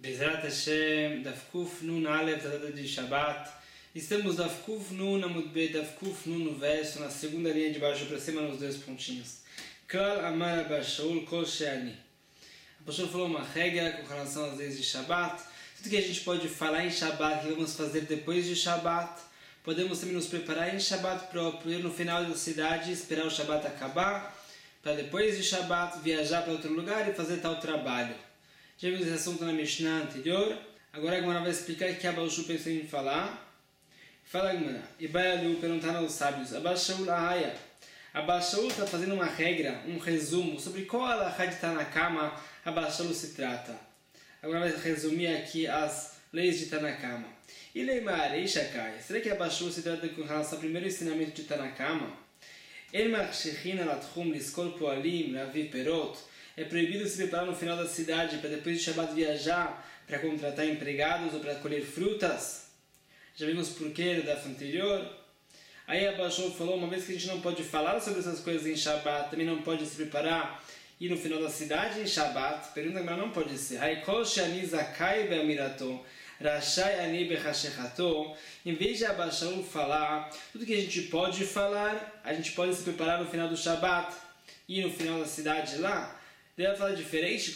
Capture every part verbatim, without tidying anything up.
Bezerrat Hashem, Daf Kuf Nun Aleph, data de Shabbat. Estamos Daf Kuf Nun Amud Bet, Daf Kuf Nun no verso, na segunda linha de baixo para cima, nos dois pontinhos. Klal Amar Abba Shaul Kol She'ani. Abba Shaul falou uma regra com relação às leis de Shabbat. Tudo que a gente pode falar em Shabbat, que vamos fazer depois de Shabbat. Podemos também nos preparar em Shabbat próprio, ir no final da cidade, esperar o Shabbat acabar, para depois de Shabbat viajar para outro lugar e fazer tal trabalho. Já vimos esse assunto na Mishnah anterior. Agora a Gemara vai explicar o que Abba Shaul pensou em falar. Fala a Gemara. E vai ali perguntar aos sábios. Abba Shaul Ahaya. Abba Shaul está fazendo uma regra, um resumo, sobre qual alahá de Tanakama Abba Shaul se trata. Agora vai resumir aqui as leis de Tanakama. E Leimar, Eishakai. Será que Abba Shaul se trata com relação ao primeiro ensinamento de Tanakama? El Machshechin Alatchum Liskol Poalim Laviv Perot. É proibido se preparar no final da cidade para depois de Shabbat viajar para contratar empregados ou para colher frutas. Já vimos por que da anterior. Aí Abba Shaul falou, uma vez que a gente não pode falar sobre essas coisas em Shabbat, também não pode se preparar e ir no final da cidade em Shabbat. Pergunta, mas não pode ser. Haikol Shani Zakai Be'amirato Rashai Ani Bechashechato. Em vez de Abba Shaul falar tudo que a gente pode falar, a gente pode se preparar no final do Shabbat e ir no final da cidade lá. Deve falar diferente,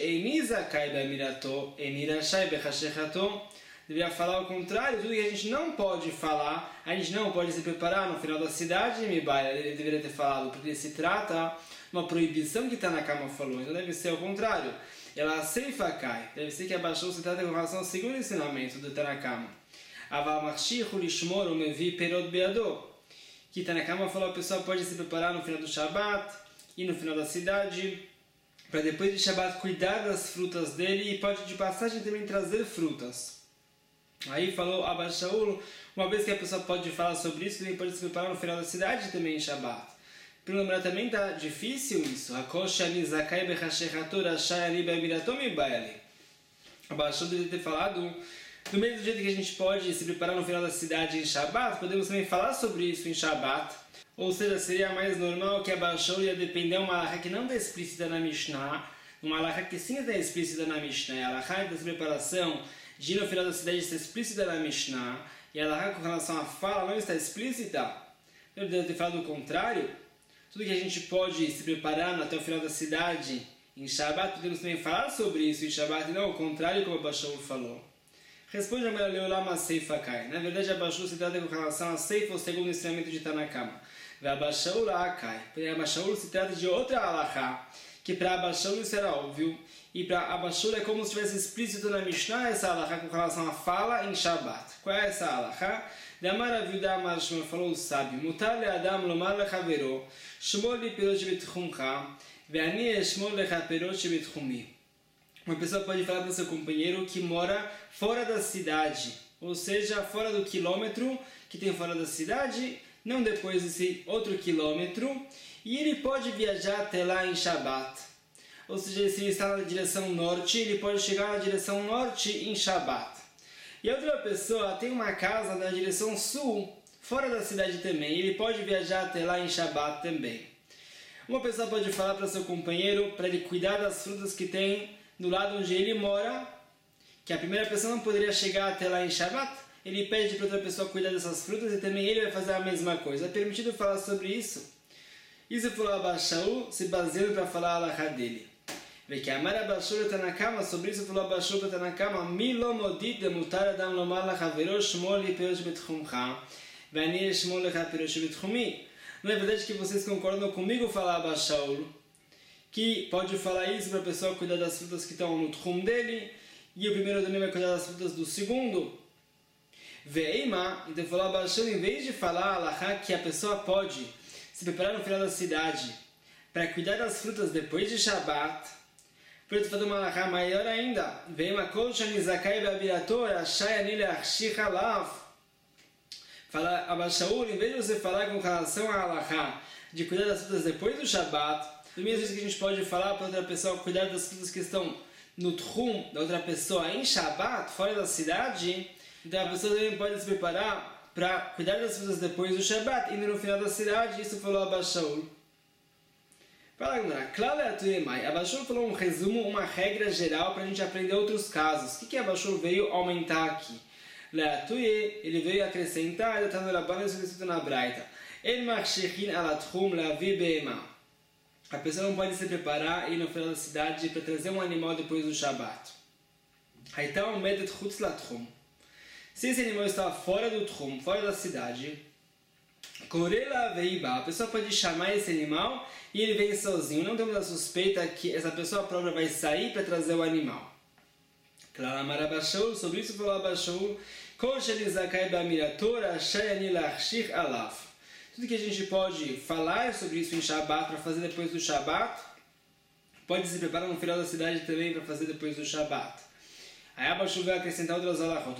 devia falar o contrário, tudo que a gente não pode falar, a gente não pode se preparar no final da cidade, ele deveria ter falado, porque se trata de uma proibição que Tanakama falou, então deve ser o contrário. Ela seifa cai, deve ser que Abba Shaul se trata com relação ao segundo ensinamento do Tanakama. Que Tanakama falou, a pessoa pode se preparar no final do Shabbat e no final da cidade, para depois de Shabbat cuidar das frutas dele e pode de passagem também trazer frutas. Aí falou Abba Shaul, uma vez que a pessoa pode falar sobre isso, também pode se preparar no final da cidade também em Shabbat. Para lembrar também está difícil isso. Abba Shaul deve ter falado, do mesmo jeito que a gente pode se preparar no final da cidade em Shabbat, podemos também falar sobre isso em Shabbat. Ou seja, seria mais normal que Abba Shaul ia depender de uma alahá que não está explícita na Mishnah, uma alahá que sim está explícita na Mishnah, a alahá da preparação de ir no final da cidade está explícita na Mishnah, e a alahá com relação à fala não está explícita. Eu devo ter falado o contrário. Tudo que a gente pode se preparar até o final da cidade em Shabbat, podemos também falar sobre isso em Shabbat, e não o contrário como Abba Shaul falou. Responde a mulher Leolama Seifa Kai. Na verdade, Abba Shaul se trata com relação a Seifa, o segundo ensinamento de Tanakama. Abba Shaul Akai. Para Abba Shaul se trata de outra alahá, que para Abba Shaul isso era óbvio, e para Abba Shaul é como se tivesse explícito na Mishnah essa alahá com relação à fala em Shabbat. Qual é essa alahá? De Amar Aviuda Amar Shmuel falou o sábio, Mutar le Adam lomar lechavero, Shmor li perot shebetchumcha, ve'ani eshmor lecha perot shebetchumi. Uma pessoa pode falar para o seu companheiro que mora fora da cidade, ou seja, fora do quilômetro que tem fora da cidade, não depois desse outro quilômetro, e ele pode viajar até lá em Shabbat. Ou seja, se ele está na direção norte, ele pode chegar na direção norte em Shabbat. E a outra pessoa tem uma casa na direção sul, fora da cidade também, ele pode viajar até lá em Shabbat também. Uma pessoa pode falar para seu companheiro, para ele cuidar das frutas que tem do lado onde ele mora, que a primeira pessoa não poderia chegar até lá em Shabbat, ele pede para outra pessoa cuidar dessas frutas e também ele vai fazer a mesma coisa. É permitido falar sobre isso? Isso falou Abba Shaul, se baseando para falar a alahá dele. Vê que Amar Abba Shaul Tanakama, sobre isso falou Abba Shaul Tanakama, Mi lo modit de mutar adam lomar lachavero shmor li perot betchumcha, ve'ani shmor lecha perot betchumi. Não é verdade que vocês concordam comigo falar Abba Shaul, que pode falar isso para a pessoa cuidar das frutas que estão no tchum dele, e o primeiro também vai cuidar das frutas do segundo? Veima, então falou Abba Shaul, em vez de falar alahá que a pessoa pode se preparar no final da cidade para cuidar das frutas depois de Shabbat, pode fazer uma alahá maior ainda. Veima kol shani zakai be'abirato rashai ani le'achshich alav. Fala Abba Shaul, em vez de você falar com relação à alahá de cuidar das frutas depois do Shabbat, do mesmo jeito que a gente pode falar para outra pessoa cuidar das frutas que estão no tchum da outra pessoa em Shabbat, fora da cidade, então a pessoa também pode se preparar para cuidar das frutas depois do Shabbat, indo no final da cidade. Isso falou Abba Shaul. Fala, Gumara. Claro, a Bashul falou um resumo, uma regra geral para a gente aprender outros casos. O que, que a Bashul veio aumentar aqui? Leatuye, ele veio acrescentar, ele está no Rabban, isso escrito na Braita. El marshechin alatchum lavi beema. A pessoa não pode se preparar e ir no final da cidade para trazer um animal depois do Shabat. Então, medet chutz latchum. Se esse animal está fora do tchum, fora da cidade, korela veiba, a pessoa pode chamar esse animal e ele vem sozinho. Não temos a suspeita que essa pessoa própria vai sair para trazer o animal. Claro, Amar Abashul, sobre isso falou Abashul, kol shelizakai ba'miratora shayani lachshich alav. Tudo que a gente pode falar sobre isso em Shabat para fazer depois do Shabat, pode se preparar no final da cidade também para fazer depois do Shabat. Aí Abashul vai acrescentar outras alachot.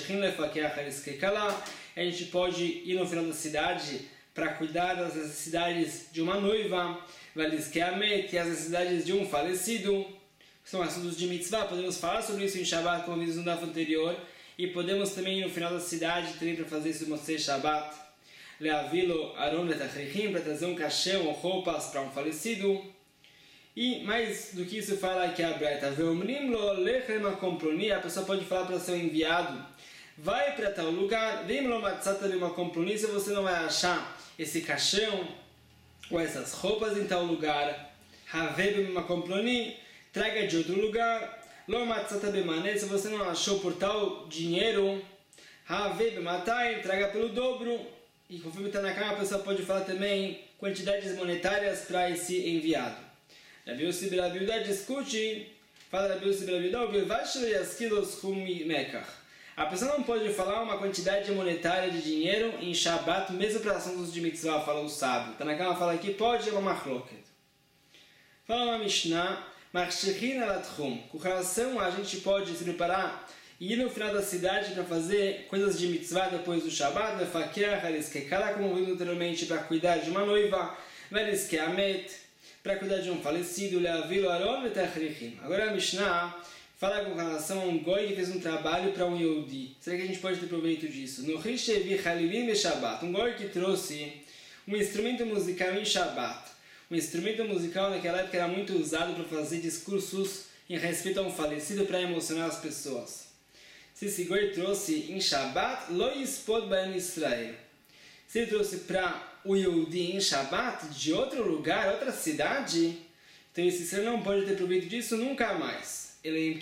A gente pode ir no final da cidade para cuidar das necessidades de uma noiva, e as necessidades de um falecido. São assuntos de mitzvah, podemos falar sobre isso em Shabat, como vimos no daf anterior, e podemos também ir no final da cidade também para fazer isso no Motzei Shabat. Leavilo aron letachrichim, para trazer um caixão ou roupas para um falecido. E mais do que isso fala aqui a Braita, veomrim lo lechem akomploni, a pessoa pode falar para seu enviado, vai para tal lugar, vem lo matzata bima komploni, se você não vai achar esse caixão ou essas roupas em tal lugar, have bima komploni, traga de outro lugar, lo matzata bimane, se você não achou por tal dinheiro, have bimatai, traga pelo dobro. E conforme está na cama, a pessoa pode falar também quantidades monetárias para esse enviado. Rabi Yossi ben Rabi Yehuda discute, fala Rabi Yossi ben Rabi Yehuda, a pessoa não pode falar uma quantidade monetária de dinheiro em Shabat, mesmo para assuntos de mitzvah, fala o sábio. Está na cama, fala aqui, pode, é uma machloket. Fala uma Mishnah, marshechin alatchum, com relação a gente pode se preparar e ir no final da cidade para fazer coisas de mitzvah depois do Shabat, lefakeach, eliskekala, como vimos anteriormente, para cuidar de uma noiva, veliskeamet, para cuidar de um falecido, leavilo aron vetachrichim. Agora a Mishnah fala com relação a um goi que fez um trabalho para um Yehudi. Será que a gente pode ter proveito disso? No Rishevi Halilim e Shabat, um goi que trouxe um instrumento musical em Shabat. Um instrumento musical naquela época era muito usado para fazer discursos em respeito a um falecido para emocionar as pessoas. Se esse goi trouxe em Shabat, lo yispod ba'en Israel. Se ele trouxe para o Yehudi em Shabat, de outro lugar, outra cidade, então esse ser não pode ter proveito disso nunca mais.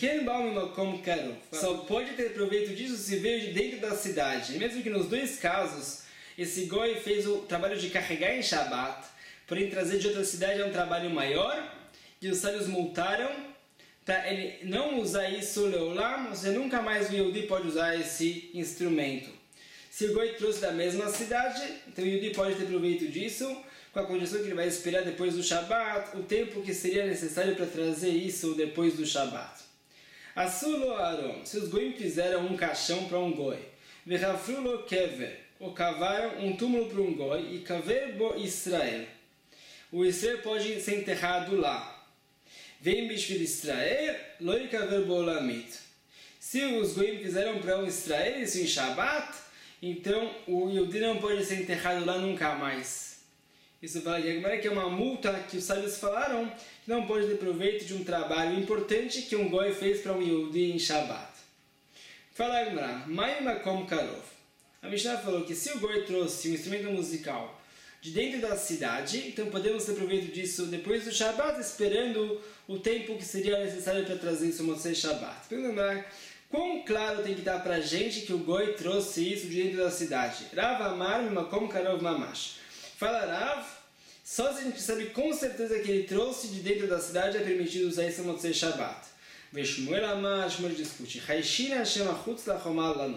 Só pode ter proveito disso se veio de dentro da cidade. Mesmo que nos dois casos, esse goi fez o trabalho de carregar em Shabat, porém trazer de outra cidade é um trabalho maior, e os sábios multaram para ele não usar isso leolam, ou seja, nunca mais o Yehudi pode usar esse instrumento. Se o goi trouxe da mesma cidade, então o Yehudi pode ter proveito disso, com a condição que ele vai esperar depois do Shabat, o tempo que seria necessário para trazer isso depois do Shabat. Asulo Aron, se os goim fizeram um caixão para um goi, vechafrulo kever, ou cavaram um túmulo para um goi, e kaver bo Israel. O Israel pode ser enterrado lá. Vem bishvil Israel, loi kaver bo olamit. Se os goim fizeram para um Israel, isso em Shabat, então o Yehudi não pode ser enterrado lá nunca mais. Isso fala aqui que é uma multa que os sábios falaram que não pode ter proveito de um trabalho importante que um goi fez para um Yehudi em Shabat. Fala Agmará, Mai Makom Karov. A Mishnah falou que se o goi trouxe um instrumento musical de dentro da cidade, então podemos ter proveito disso depois do Shabat, esperando o tempo que seria necessário para trazer isso no Motzei Shabat. Para lembrar, quão claro tem que estar para a gente que o goi trouxe isso de dentro da cidade? Rav Amar Makom Karov Mamash. Fala Rav, só se a gente sabe com certeza que ele trouxe de dentro da cidade é permitido usar isso no Motzei Shabat. Veshmuel Amar, Shmuel discute. Haishina Hashem achutz lachomal lanu.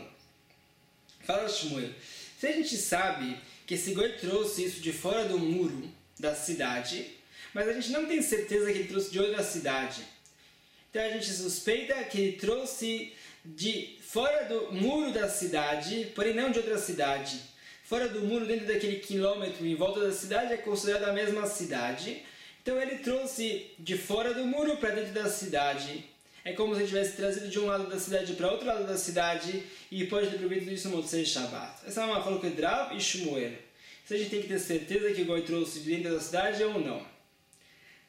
Fala Shmuel, se a gente sabe que esse goi trouxe isso de fora do muro da cidade, mas a gente não tem certeza que ele trouxe de outra cidade. Então a gente suspeita que ele trouxe de fora do muro da cidade, porém não de outra cidade. Fora do muro, dentro daquele quilômetro em volta da cidade, é considerada a mesma cidade. Então ele trouxe de fora do muro para dentro da cidade. É como se ele tivesse trazido de um lado da cidade para outro lado da cidade e pode ter proveito disso no Motzei Shabat. Essa é uma fala que é Rav e Shmuel. Se a gente tem que ter certeza que o goi trouxe de dentro da cidade ou não.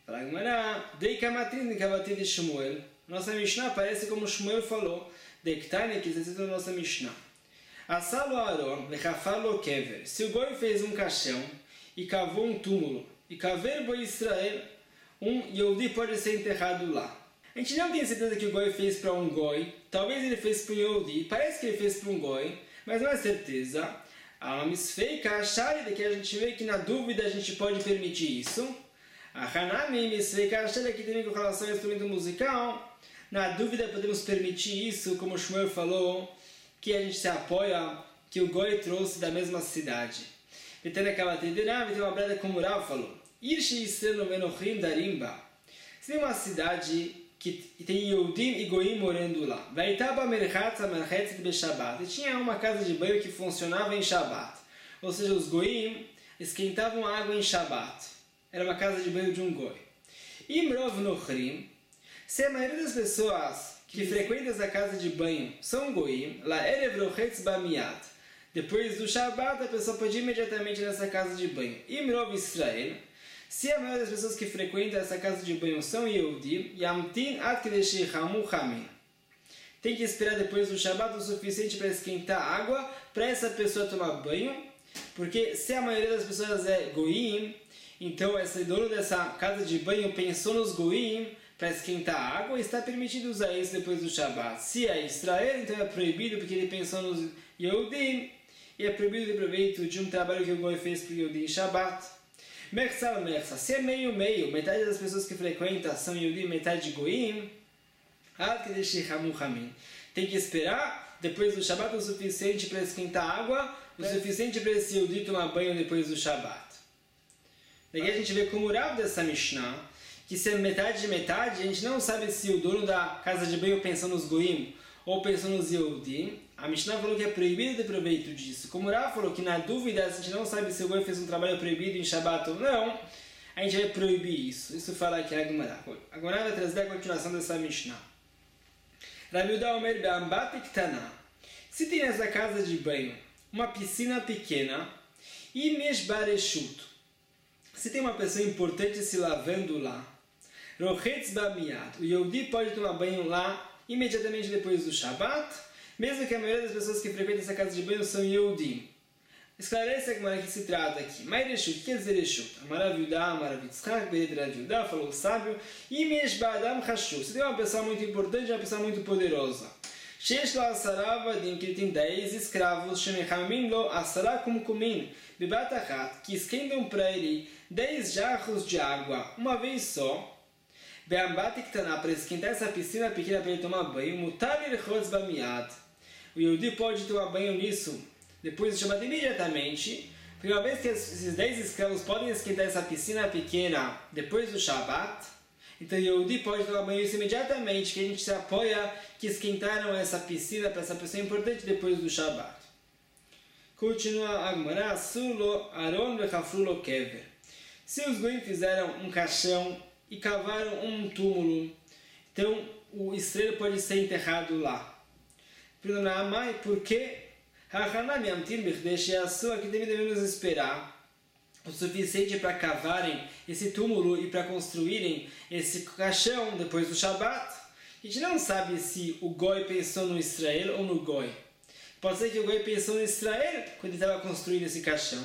Fala Gemara, Dei Kamatrin de Kavatin de Shmuel. Nossa Mishnah parece como Shmuel falou. Dektane, que está na nossa Mishnah. Assalo Aaron, vechafalo kever. Se o Goi fez um caixão e cavou um túmulo, e caver boi Israel, um Yehudi pode ser enterrado lá. A gente não tem certeza que o Goi fez para um Goi, talvez ele fez para um Yehudi, parece que ele fez para um Goi, mas não é certeza. A misfeika, achar de que a gente vê que na dúvida a gente pode permitir isso. A Hanami, misfeika, achar que tem com relação ao instrumento musical. Na dúvida podemos permitir isso, como o Shmuel falou, que a gente se apoia que o Goi trouxe da mesma cidade. E tem aquela tenderá, tem uma brada como o Rav falou. Irshi Yisrael Menochim Darimba. Se tem uma cidade que tem Yehudim e Goim morando lá. Vaitaba Merchatz Merchatz de Shabbat. E tinha uma casa de banho que funcionava em Shabbat. Ou seja, os Goim esquentavam água em Shabbat. Era uma casa de banho de um Goi. Imrov Nochrim. Se a maioria das pessoas que frequentam essa casa de banho são Goim, la Erev Rochetz Bamiad. Depois do Shabbat, a pessoa pode ir imediatamente nessa casa de banho. Imrov Israel. Se a maioria das pessoas que frequentam essa casa de banho são Yehudi, Yamtin Ad Kedeshi Hamu Hamin. Tem que esperar depois do Shabbat o suficiente para esquentar a água para essa pessoa tomar banho, porque se a maioria das pessoas é Goim, então esse dono dessa casa de banho pensou nos Goim para esquentar a água e está permitido usar isso depois do Shabbat. Se é Israel, então é proibido porque ele pensou nos Yehudim e é proibido de proveito de um trabalho que o Goi fez para o Yehudi em Shabbat. Mersal Mersa, se é meio-meio, metade das pessoas que frequentam são Yehudi, metade Goim, tem que esperar depois do Shabbat o suficiente para esquentar a água, o suficiente para esse Yehudi tomar banho depois do Shabbat. Daqui a gente vê como o Rav dessa Mishnah, que se é metade de metade, a gente não sabe se o dono da casa de banho pensou nos Goim ou pensou nos Yehudi. A Mishnah falou que é proibido de proveito disso. Como o Rav falou que na dúvida, se a gente não sabe se o Goi fez um trabalho proibido em Shabbat ou não, a gente vai proibir isso. Isso fala aqui a Gemara. Agora vai trazer a continuação dessa Mishnah. Rabi Yehuda Omer be'ambat ktana. Se tem nessa casa de banho uma piscina pequena e meshbareshut, se tem uma pessoa importante se lavando lá, rochetz ba'miyad, o Yehudi pode tomar banho lá imediatamente depois do Shabbat, mesmo que a maioria das pessoas que frequentam essa casa de banho são Yehudim. Esclarece a Gemara que se trata aqui. Mas Reshut, o que quer dizer Reshut? Amarav Yudá, Amarav Yitzchak, Bered Rav Yudá, falou o sábio. Imesh Ba'adam Hashu. Se tem uma pessoa muito importante, uma pessoa muito poderosa. Shesh Lo Asarava, que ele tem dez escravos, Shemechamim Lo Asara Kumkumin, Bebatachat, que esquentam para ele dez jarros de água, uma vez só. Be'ambat Ktana, para esquentar essa piscina pequena para ele tomar banho. Mutar Lirchotz Bamiad. O Yehudi pode tomar banho nisso depois do Shabbat imediatamente, porque uma vez que esses dez escravos podem esquentar essa piscina pequena depois do Shabbat, então o Yehudi pode tomar banho isso imediatamente, que a gente se apoia que esquentaram essa piscina para essa pessoa importante depois do Shabbat. Continua a Gemara, Sulo Aron vechafrulo kever. Se os Goim fizeram um caixão e cavaram um túmulo, então o estrela pode ser enterrado lá. Por que? Aqui devemos esperar o suficiente para cavarem esse túmulo e para construírem esse caixão depois do Shabbat. A gente não sabe se o Goi pensou no Israel ou no Goi. Pode ser que o Goi pensou no Israel quando ele estava construindo esse caixão.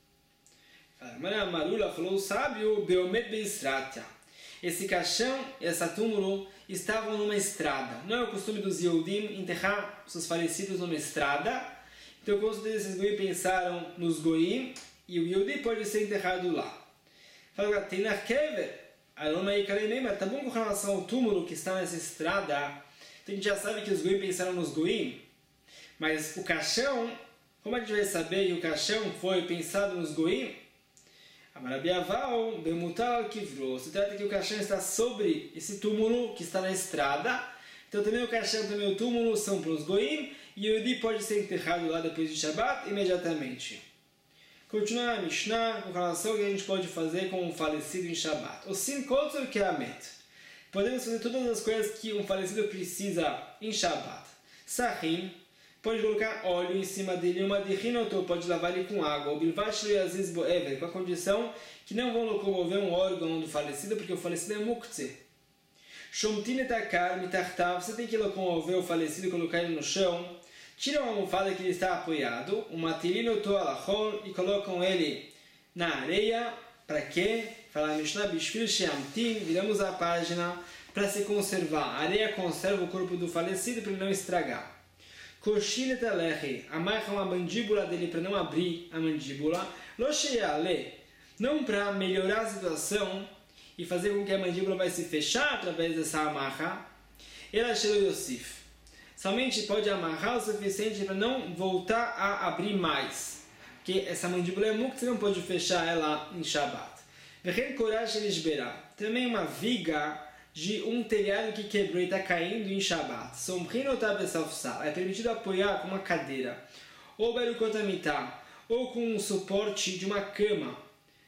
A Marula falou o sábio, Beomet Beistratia. Esse caixão e essa túmulo estavam numa estrada. Não é o costume dos Yehudim enterrar seus falecidos numa estrada. Então, com certeza, esses Goim pensaram nos Goim e o Yehudi pode ser enterrado lá. Fala, tem na Kever, mas tá bom com relação ao túmulo que está nessa estrada. Então, a gente já sabe que os Goim pensaram nos Goim, mas o caixão, como a gente vai saber que o caixão foi pensado nos Goim? Amarabiaval, Bemutal Kivro. Se trata que o caixão está sobre esse túmulo que está na estrada. Então também o caixão e também o túmulo são para os Goim. E o Yehudi pode ser enterrado lá depois de Shabbat imediatamente. Continua a Mishnah com relação ao que a gente pode fazer com um falecido em Shabbat. O Sim Kotzer Keamet. Podemos fazer todas as coisas que um falecido precisa em Shabbat. Sahim, pode colocar óleo em cima dele, uma de rinoto, pode lavar ele com água, o bilvash aziz boever, com a condição que não vão locomover um órgão do falecido, porque o falecido é muktzeh. Shomtin etakar mitartav, você tem que locomover o falecido e colocar ele no chão. Tiram a almofada que ele está apoiado, o matilino toalachon, e colocam ele na areia. Para quê? Fala Mishnah Bishvil Sheamtin, viramos a página para se conservar. A areia conserva o corpo do falecido para ele não estragar. Koshin etalechi, amarram a mandíbula dele para não abrir a mandíbula. Lo sheyale, não para melhorar a situação e fazer com que a mandíbula vai se fechar através dessa amarra. Ela shelo Yosif. Somente pode amarrar o suficiente para não voltar a abrir mais. Porque essa mandíbula é muktzeh, você não pode fechar ela em Shabbat. Também uma viga de um telhado que quebrou e está caindo em Shabbat. É permitido apoiar com uma cadeira, ou berukotamitá, ou com um suporte de uma cama.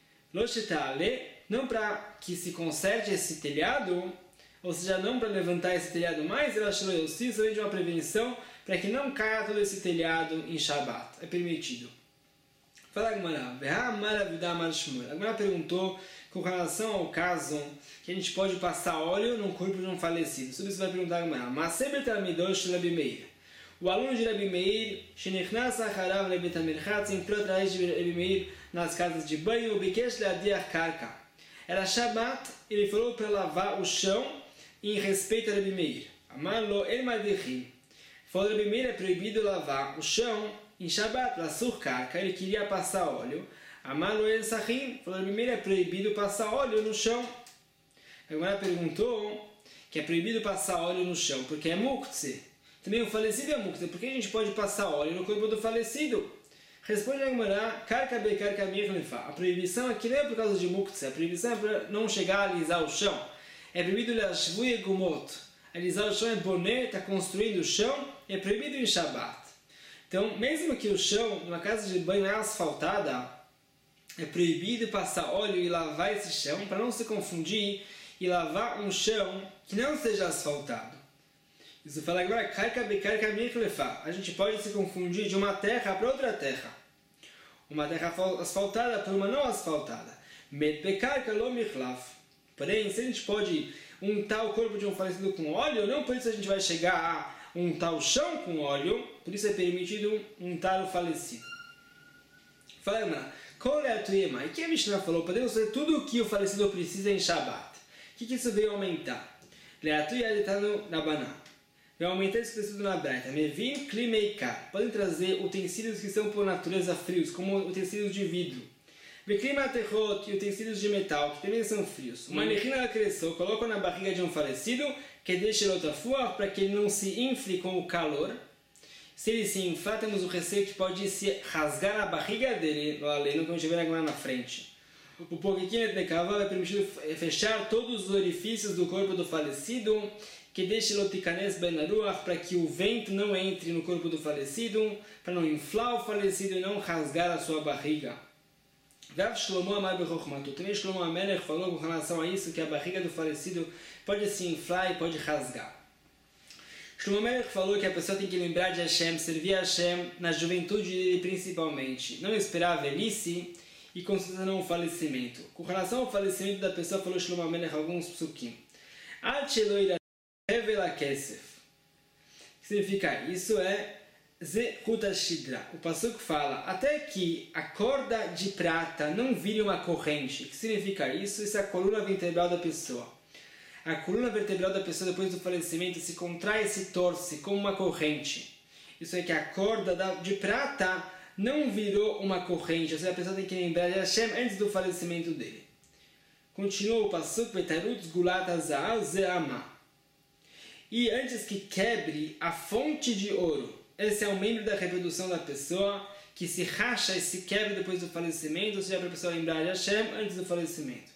Não para que se conserte esse telhado, ou seja, não para levantar esse telhado mais, ela achou somente uma prevenção para que não caia todo esse telhado em Shabbat. É permitido. Fala Agmará, Agmará perguntou com relação ao caso que a gente pode passar óleo no corpo de um falecido. Sobre isso vai perguntar Agmará, mas sempre Talmidosh Rabi Meir. O aluno de Rabi Meir, Shenichnas Acharav Lebet HaMirchatz, entrou atrás de Rabi Meir nas casas de banho, o Bikesh Leadiach Karka. Era Shabbat, ele falou para lavar o chão em respeito a Rabi Meir. Amarlo El Madechim. Falou Rabi Meir é proibido lavar o chão em Shabbat, Lasur Karka, ele queria passar óleo. Amarlo El Sachim. Falou Rabi Meir é proibido passar óleo no chão. Agora perguntou que é proibido passar óleo no chão, porque é muktzeh. Também o falecido é muktzeh. Por que a gente pode passar óleo no corpo do falecido? Responde a Gemara, Karka be Karka mirlefa. A proibição aqui não é por causa de muktzeh, a proibição é para não chegar a alisar o chão. É proibido lashvui gumot. Alisar o chão é boné, está construindo o chão, é proibido em Shabbat. Então, mesmo que o chão, numa casa de banho é asfaltada, é proibido passar óleo e lavar esse chão, para não se confundir e lavar um chão que não seja asfaltado. Isso fala agora, Karka be Karka mirlefa. A gente pode se confundir de uma terra para outra terra. Uma terra asfaltada por uma não asfaltada. Met be Karka lo mirlaf. Porém, se a gente pode untar o corpo de um falecido com óleo, não por isso a gente vai chegar a untar o chão com óleo, por isso é permitido untar o falecido. Fala, irmã, qual é a tua irmã? E que a Mishnah falou? Podemos fazer tudo o que o falecido precisa em Shabbat. O que, que isso veio aumentar? Vai aumentar esse tecido na Braita. Mevim klimeikar. Podem trazer utensílios que são por natureza frios, como utensílios de vidro. Beklimaterrot e utensílios de metal, que também são frios. Uma nechina cresceu, colocam na barriga de um falecido, que deixa ele otafua, para que ele não se infle com o calor. Se ele se inflar, temos o receio que pode se rasgar a barriga dele, no aleno, como a gente vê lá na frente. O poquiquinho de cavalo é permitido fechar todos os orifícios do corpo do falecido, que deixe lotikanes benaruach, para que o vento não entre no corpo do falecido, para não inflar o falecido e não rasgar a sua barriga. Vav Shlomo Amar Bechokhmato. Também Shlomo Amelech falou com relação a isso, que a barriga do falecido pode se inflar e pode rasgar. Shlomo Amelech falou que a pessoa tem que lembrar de Hashem, servir a Hashem na juventude dele principalmente. Não esperar a velhice e com certeza não o falecimento. Com relação ao falecimento da pessoa, falou Shlomo Amelech alguns psukim. Ad sheloida revela kesef. O que significa isso? É Zehut Shidra. O passuco fala, até que a corda de prata não vire uma corrente. O que significa isso? Isso é a coluna vertebral da pessoa. A coluna vertebral da pessoa depois do falecimento se contrai e se torce como uma corrente. Isso é que a corda de prata não virou uma corrente. Ou seja, a pessoa tem que lembrar de Hashem antes do falecimento dele. Continua o passuco, Betarut Gulat Azal Zeama. E antes que quebre a fonte de ouro. Esse é um membro da reprodução da pessoa que se racha e se quebra depois do falecimento, ou seja, para a pessoa lembrar de Hashem antes do falecimento.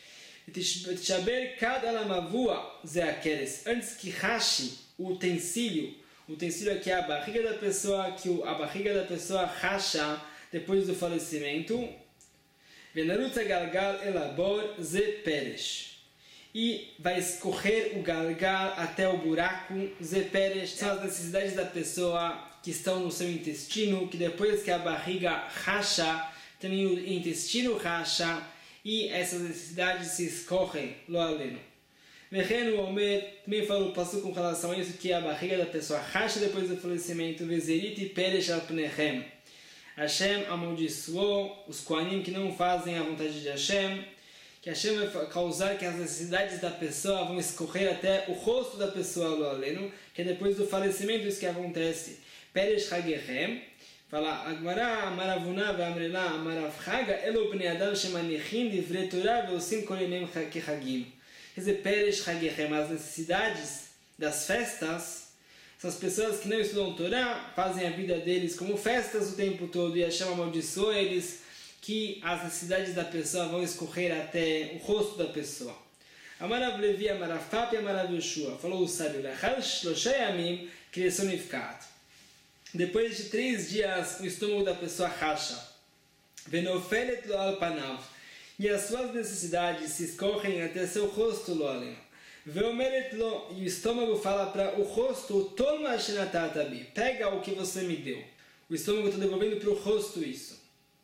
Antes que rache o utensílio, o utensílio aqui é a barriga da pessoa, que a barriga da pessoa racha depois do falecimento. e vai escorrer o galgal até o buraco. Zeperesh são as necessidades da pessoa que estão no seu intestino, que depois que a barriga racha, também o intestino racha, e essas necessidades se escorrem, lo aleno. Vehen o Omer também falou, passou com relação a isso, que a barriga da pessoa racha depois do falecimento. Vezerit peresh al pnechem. Hashem amaldiçoou os Kohanim que não fazem a vontade de Hashem, que Hashem vai causar que as necessidades da pessoa vão escorrer até o rosto da pessoa, lo aleno, que é depois do falecimento isso que acontece. Peresh Hagechem, fala, Agmará, Amaravuna, Amrela, Amarav Haga, Elo Bnei Adam Shemanichim, Divrei Torah, Veosim Kolenem Kehagim. Quer dizer, Peresh Hagechem, as necessidades das festas, são as pessoas que não estudam Torá, fazem a vida deles como festas o tempo todo, e Hashem amaldiçoa eles, que as necessidades da pessoa vão escorrer até o rosto da pessoa. Amarav Levi, Amarav Papi, Amarav Yoshua, falou o sábio, Lachal Shloshei Yamim, Kriyasonifikat. Depois de três dias, o estômago da pessoa racha. Venofelet lo al panav. E as suas necessidades se escorrem até seu rosto, lo aleno. Veomeret lo. E o estômago fala para o rosto, toma shenatatabi. Pega o que você me deu. O estômago está devolvendo para o rosto isso.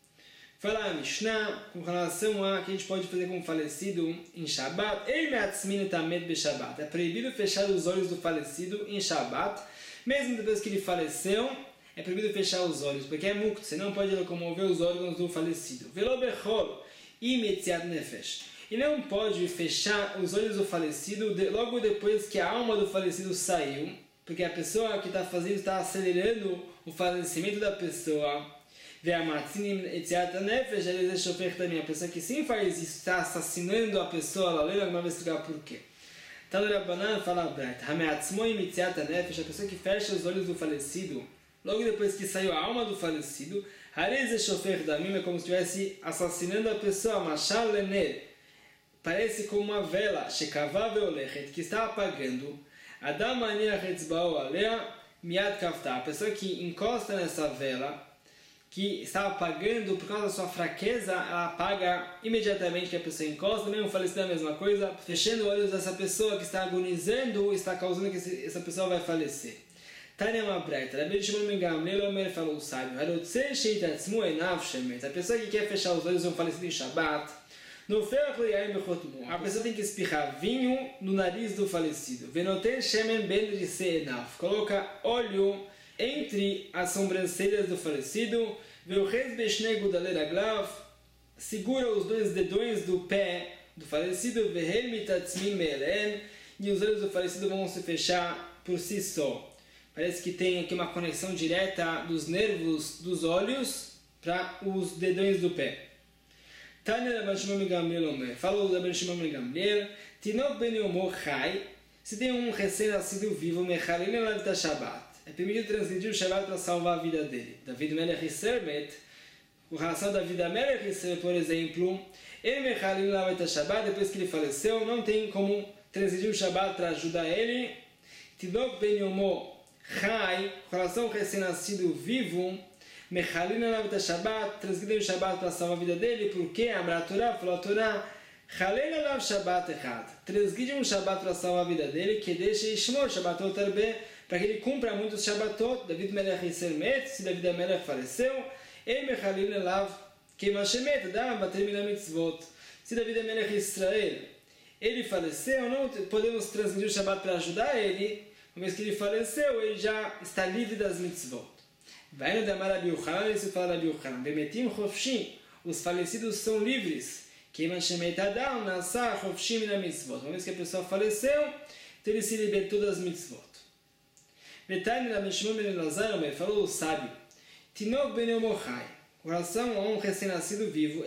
Fala a Mishnah, com relação a que a gente pode fazer com o falecido em Shabbat. Ei me'atzmin tamed be Shabbat. É proibido fechar os olhos do falecido em Shabbat. Mesmo depois que ele faleceu, é proibido fechar os olhos, porque é muktzah, você não pode locomover os órgãos do falecido. Velo bechol e metziat nefesh. E não pode fechar os olhos do falecido de, logo depois que a alma do falecido saiu, porque a pessoa que está fazendo está acelerando o falecimento da pessoa. Ve'amatzin metziat nefesh, ele é também. A pessoa que sim faz isso está assassinando a pessoa, ela lembra alguma vez explicar por quê. Tal Rabbanan fala Braita, Hameatzmoi mitziat nefesh, a pessoa que fecha os olhos do falecido, logo depois que saiu a alma do falecido, Hareze shofer damim, é como se estivesse assassinando a pessoa, Mashal lener, parece como uma vela, Shekavah veolechet, que está apagando, Adam aniach etzbao alea, miad kafta, a pessoa que encosta nessa vela, que está apagando por causa da sua fraqueza, ela apaga imediatamente que a pessoa encosta, mesmo falecido é a mesma coisa, fechando os olhos dessa pessoa que está agonizando, está causando que essa pessoa vai falecer. Tânia Mabraita, Rabbi Shimon ben Gamliel, Omer falou o sábio, a pessoa que quer fechar os olhos de um falecido em Shabbat, a pessoa tem que espirrar vinho no nariz do falecido. Venoten shemen ben riseenaf, coloca óleo entre as sobrancelhas do falecido, segura os dois dedões do pé do falecido, e os olhos do falecido vão se fechar por si só. Parece que tem aqui uma conexão direta dos nervos dos olhos para os dedões do pé. Tânia Rabbi Shimon ben Gamliel, falou Rabbi Shimon ben Gamliel, Tinok ben Yomo Chai, se tem um recém-nascido vivo, Mechalin elav Shabbat. É permitido transgredir o Shabbat para salvar a vida dele. David Melech Yisrael, com relação a David Melech Yisrael, por exemplo, ele Mechalin elav Shabbat, depois que ele faleceu, não tem como transgredir o Shabbat para ajudar ele. Tinok ben Yomo Chai, com relação ao recém-nascido vivo, Mechalin elav Shabbat, transgredir o Shabbat para salvar a vida dele, porque a Torá falou a Torá, Chalel elav Shabbat echad, transgride um Shabbat para salvar a vida dele, que deixe Ishmor Shabbatot arbe, para que ele cumpra muitos Shabbatot. David Melech Yisrael met, se David Melech faleceu, Ei Mechalin elav Keivan shemet, Adam bater mina mitzvot. Se David Melech Yisrael, ele faleceu, não podemos transgredir o Shabbat para ajudar ele, uma vez que ele faleceu, ele já está livre das mitzvot. Vai no Damar Rabi Yochanan, isso fala Rabi Yochanan, Bemetim Chofshim, os falecidos são livres, Keivan shemet Adam nasa Chofshim mina mitzvot. Uma vez que a pessoa faleceu, então ele se libertou das mitzvot. Betani Rabbi Shimon ben Elazar falou o sábio, Tinok ben Yomochai, com relação a um recém-nascido vivo,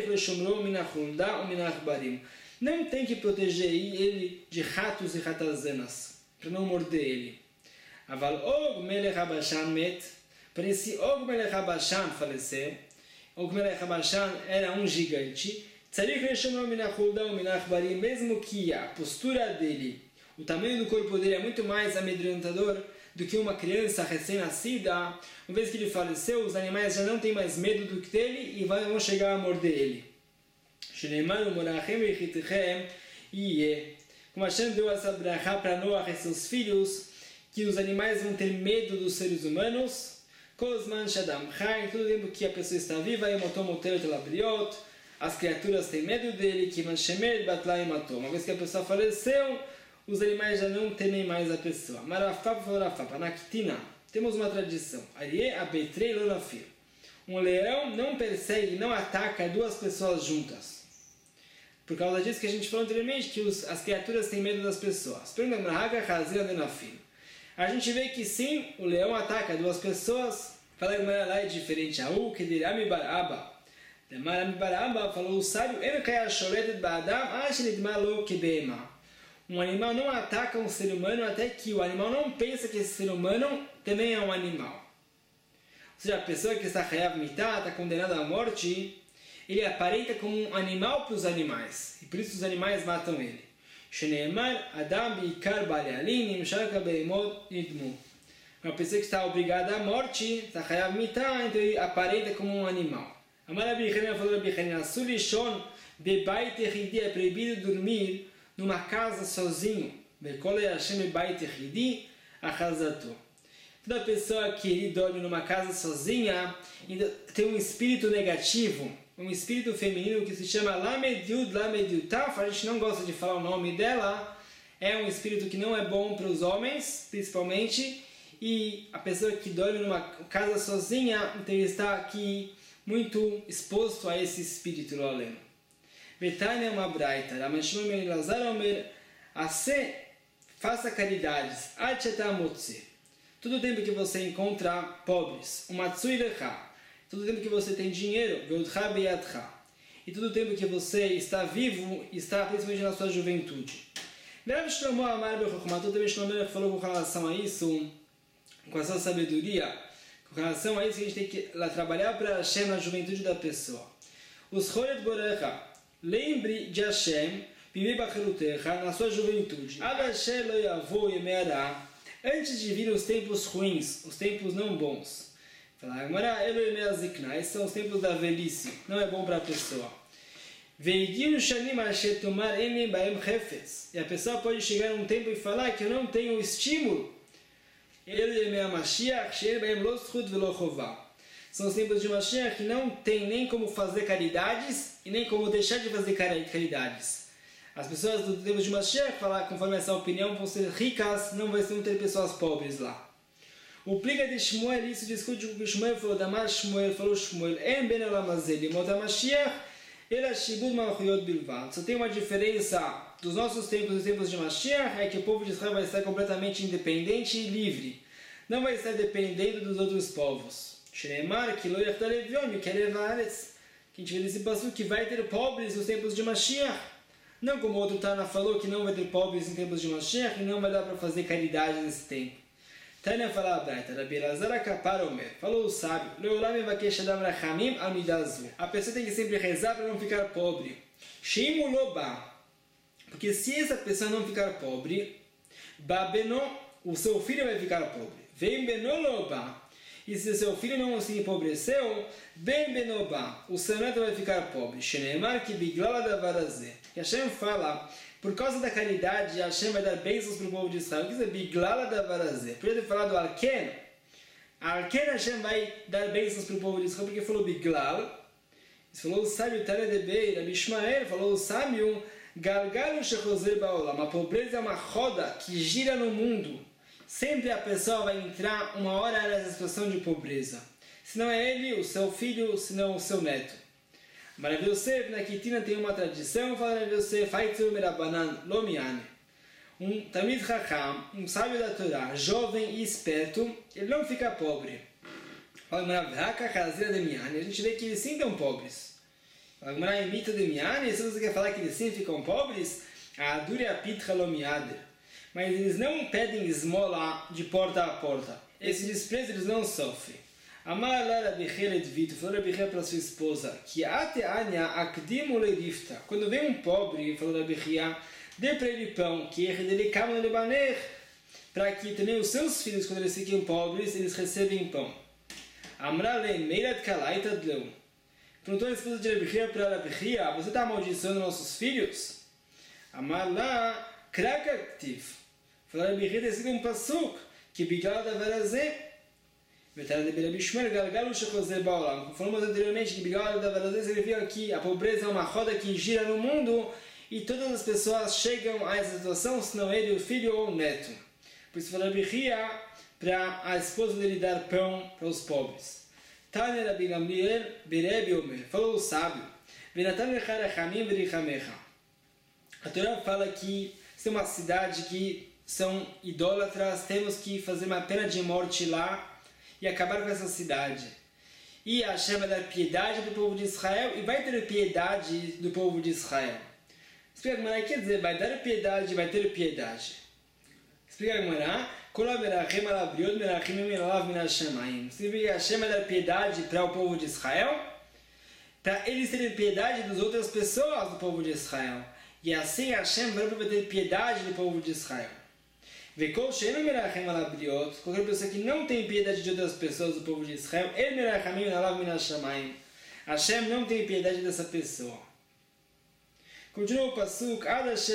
não tem que proteger ele de ratos e ratazanas, para não morder ele. Aval Og Melech Habashan met, para esse Og Melech Habashan falecer, Og Melech Habashan era um gigante, mesmo que a postura dele, o tamanho do corpo dele é muito mais amedrontador do que uma criança recém-nascida, uma vez que ele faleceu, os animais já não têm mais medo do que dele e vão chegar a morder ele. Iê. Como Hashem deu essa brachá para Noah e seus filhos, que os animais vão ter medo dos seres humanos. Kozman Shadam Chai, todo tempo que a pessoa está viva, as criaturas têm medo dele, que Manshemed Batla matou. Uma vez que a pessoa faleceu, os animais já não temem mais a pessoa. Marafapa falou Rafapa, na Kitina, temos uma tradição. Arie abetrei lonafir. Um leão não persegue, não ataca duas pessoas juntas. Por causa disso que a gente falou anteriormente, que os, as criaturas têm medo das pessoas. A gente vê que sim, o leão ataca duas pessoas. Fala que lá é diferente. Aú, que dirá mi baraba. Demara mi baraba, falou o sábio, um animal não ataca um ser humano até que o animal não pensa que esse ser humano também é um animal. Ou seja, a pessoa que está chayav mitah, está condenada à morte, ele aparenta como um animal para os animais. E por isso os animais matam ele. Uma pessoa que está obrigada à morte, está chayav mitah, então ele aparenta como um animal. Amar Rabi Hanina falou Rabi Hanina, Sulishon bebait echidi, é proibido dormir numa casa sozinho. Bekole Hashem bebait echidi achazato. Toda pessoa que dorme numa casa sozinha tem um espírito negativo, um espírito feminino que se chama Lamed Yud Lamed Yud Taf. A gente não gosta de falar o nome dela. É um espírito que não é bom para os homens, principalmente. E a pessoa que dorme numa casa sozinha, então está aqui muito exposto a esse espírito no além. Betânia é uma braita. Ramashimon ben Elazar Omer, Ase, faça caridades. Achetamotse. Todo tempo que você encontra pobres. Umatsui lecha. Todo tempo que você tem dinheiro. Veudcha beyadcha. E todo tempo que você está vivo, está principalmente na sua juventude. Rav Shlomo Amar Bechokmah. Todo tempo Shlomo falou com relação a isso, com a sua sabedoria, com relação a isso que a gente tem que lá, trabalhar para Hashem na juventude da pessoa. Os Choret Borecha, lembre de Hashem, Bibi Bachelutecha, na sua juventude. Adashem lo yavo yemeara, antes de vir os tempos ruins, os tempos não bons. Fala, agora elo yemeazikna, esses são os tempos da velhice, não é bom para a pessoa. Veigiu shanim ashetumar enem baem chefetz, e a pessoa pode chegar um tempo e falar que eu não tenho estímulo. São os tempos de Mashiach que não tem nem como fazer caridades e nem como deixar de fazer caridades. As pessoas do tempo de Mashiach, falar conforme essa opinião, vão ser ricas, não vai ter pessoas pobres lá. O plica de Shmuel, isso discute com o que Shmuel falou, Damar Shmuel, falou Shmuel, em ben olamazeli, mota Mashiach, ela shibud malchuyot bilvad. Só tem uma diferença dos nossos tempos e dos tempos de Mashiach, é que o povo de Israel vai estar completamente independente e livre. Não vai estar dependendo dos outros povos. Shneimar, que lo yachtarevion, que elevares. Que a gente vê nesse passo que vai ter pobres nos tempos de Mashiach. Não como o outro Tana falou que não vai ter pobres em tempos de Mashiach e não vai dar para fazer caridade nesse tempo. Tânia fala a Braita, Rabi Elazar Akapar Omer, falou o sábio, Leolam Evakesh Adam Rachamim Amidazu. A pessoa tem que sempre rezar para não ficar pobre. Shimu Loba. Porque se essa pessoa não ficar pobre, Babeno, o seu filho vai ficar pobre. Vem Benoloba. E se o seu filho não se empobreceu, Bem Benoba, o seu neto vai ficar pobre. Shenemar ki biglala davarazé. E Hashem fala, por causa da caridade, Hashem vai dar bênçãos para o povo de Israel. O que é biglala davarazé? Podia ter falado Arken. Arken Hashem vai dar bênçãos para o povo de Israel, porque falou biglal. Isso falou o sábio Tare de Beir, Rabi Ishmael, falou o sábio Galgalu shechozer baolam. A pobreza é uma roda que gira no mundo. Sempre a pessoa vai entrar uma hora nessa situação de pobreza. Se não é ele, o seu filho, se não o seu neto. Mas Rav Yosef, na Kitina, tem uma tradição, fala Rav Yosef, Haitzu merabanan lomiane. Um Talmid Chacham, um sábio da Torá, jovem e esperto, ele não fica pobre. Fala Haka Chazira de Miane, a gente vê que eles sim estão pobres. Fala Mito de Miane, se você quer falar que eles sim ficam pobres, a Adure Apitra lomiader. Mas eles não pedem esmola de porta a porta. Esse desprezo eles não sofrem. Amar lá Rabi Chered Vito, falou Rabi Chered para sua esposa, que ate anya akdimu leirifta. Quando vem um pobre, falou Rabi Chered, dê para ele pão, que erdelikam lebaner, para que também os seus filhos, quando eles fiquem pobres, eles recebem pão. Amra le meirat kalaita dleu. Perguntou a esposa de Rabi Chered para Rabi Chered, você está amaldiçoando nossos filhos? Amar lá, Krakaktiv. Falou Rabi Hia, tem sido um pasuk, que Bigal da Verazé. Vetará de Rabi Shmuel, Galgalu Shekozé Baolam. Como falamos anteriormente, que Bigal da Verazé significa que a pobreza é uma roda que gira no mundo e todas as pessoas chegam a essa situação, senão ele, o filho ou o neto. Por isso falou Rabi Hia, para a esposa dele dar pão para os pobres. Tane Rabi Gamliel, Berebi Omer. Falou o sábio. Venatan Rechamim Verichamecha. A Torá fala que se é uma cidade que são idólatras, temos que fazer uma pena de morte lá e acabar com essa cidade. E Hashem vai dar piedade do povo de Israel e vai ter piedade do povo de Israel. Explica a Gemara, quer dizer, vai dar piedade e vai ter piedade. Explica a Gemara, significa que Hashem vai dar piedade para o povo de Israel, para eles terem piedade das outras pessoas do povo de Israel. E assim Hashem vai ter piedade do povo de Israel. Qualquer pessoa que não tem piedade de outras pessoas do povo de Israel, Hashem não tem piedade dessa pessoa. Continua o pasuk,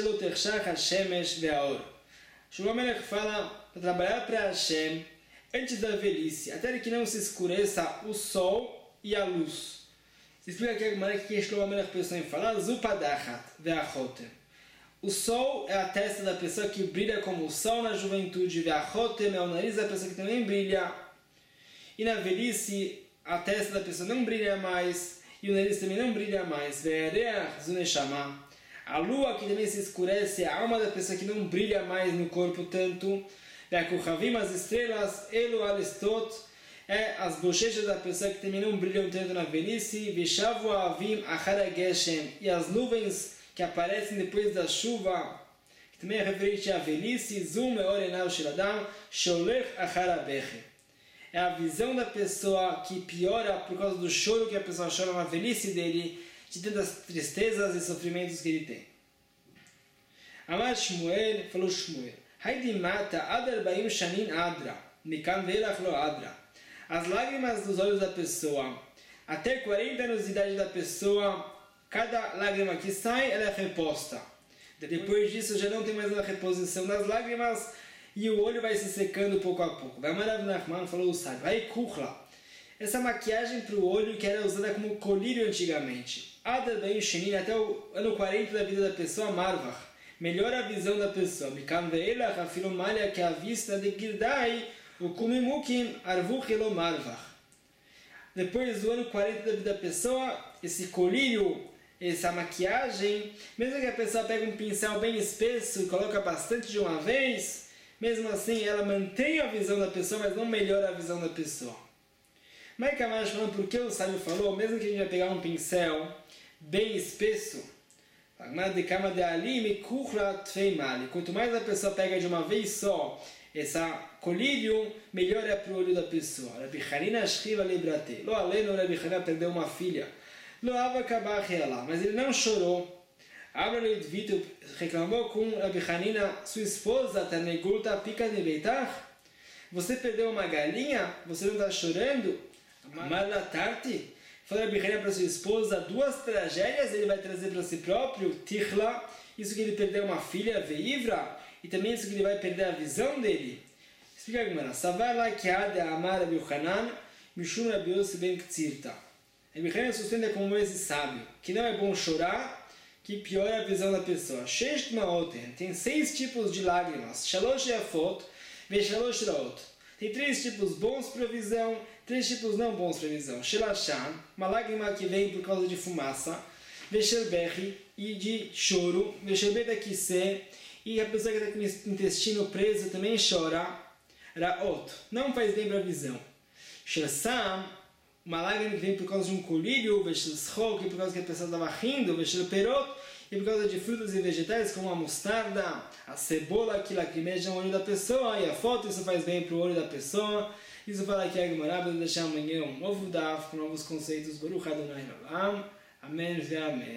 Shlomo Melech fala para trabalhar para Hashem antes da velhice, até que não se escureça o sol e a luz. Se explica aqui a que Shlomo Melech pensou em falar, Zupadachat ve'achotem. O sol é a testa da pessoa que brilha como o sol na juventude, ve'achotem é o nariz da pessoa que também brilha. E na velhice, a testa da pessoa não brilha mais, e o nariz também não brilha mais. Ve'areach zuneshama. A lua que também se escurece, a alma da pessoa que não brilha mais no corpo tanto. Ve'akuchavim, as estrelas, elo alistot, é as bochechas da pessoa que também não brilham tanto na velhice. Ve'shavu avim achar geshem, e as nuvens que aparecem depois da chuva, que também é referente à velhice. Zum meor enav shel adam, sholech achar abeche. É a visão da pessoa que piora por causa do choro que a pessoa chora na velhice dele, de tantas tristezas e sofrimentos que ele tem. Amar Shmuel, falou Shmuel, Haidi mata adar baim shanin adra, mikan ve'elach lo adra. As lágrimas dos olhos da pessoa, até quarenta anos de idade da pessoa, cada lágrima que sai, ela é reposta. Depois disso, já não tem mais uma reposição das lágrimas, e o olho vai se secando pouco a pouco. Vai Marav Nachman, falou o sábio, vai kuchla. Essa maquiagem para o olho que era usada como colírio antigamente. Adar baim shanin, até o ano quarenta da vida da pessoa, marvach. Melhora a visão da pessoa. Mikan ve'elach, afilo malha, que a vista de Girdai, o kumimukim, arvuch elo marvach. Depois do ano quarenta da vida da pessoa, esse colírio, essa maquiagem, mesmo que a pessoa pegue um pincel bem espesso e coloca bastante de uma vez, mesmo assim ela mantém a visão da pessoa, mas não melhora a visão da pessoa. Mas Kamash falando porque o sábio falou, mesmo que a gente vai pegar um pincel bem espesso, quanto mais a pessoa pega de uma vez só essa colírio, melhor é para o olho da pessoa. Rabi Hanina Shriva Librate. Lo aleno, Rabi Hanina perdeu uma filha. Lo ava kabach ela, mas ele não chorou. Abra Leidvito reclamou com Rabi Hanina, sua esposa, Tanegulta pica de beitar. Você perdeu uma galinha? Você não está chorando? Malatarti. Falou Rabi Hanina para sua esposa, duas tragédias ele vai trazer para si próprio. Tichla, isso que ele perdeu uma filha, Veivra, e também isso que ele vai perder a visão dele. Explica a Gemara. Savar la kiada amar Rabi Yochanan, mishum Rabi Yossi ben Ktsirta. Rabi Yochanan sustenta como esse sábio, que não é bom chorar, que piora a visão da pessoa. Shesh maoten, tem seis tipos de lágrimas. Shalosh yafot, ve shalosh raot. Tem três tipos bons para visão, três tipos não bons para visão. Shelasham, uma lágrima que vem por causa de fumaça. Veshelbechi, e de choro. Veshelbeta kise, e a pessoa que está com o intestino preso também chora. Raot, não faz bem para a visão. Shelsam, uma lágrima que vem por causa de um colírio. Veshelschol, que por causa que a pessoa estava rindo. Veshelperot, e por causa de frutas e vegetais como a mostarda, a cebola que lacrimejam o olho da pessoa, e a foto, isso faz bem para o olho da pessoa. Isso fala aqui a Gemara, para deixar amanhã um novo daf com novos conceitos. Baruch Adonai Olam. Amém e amém.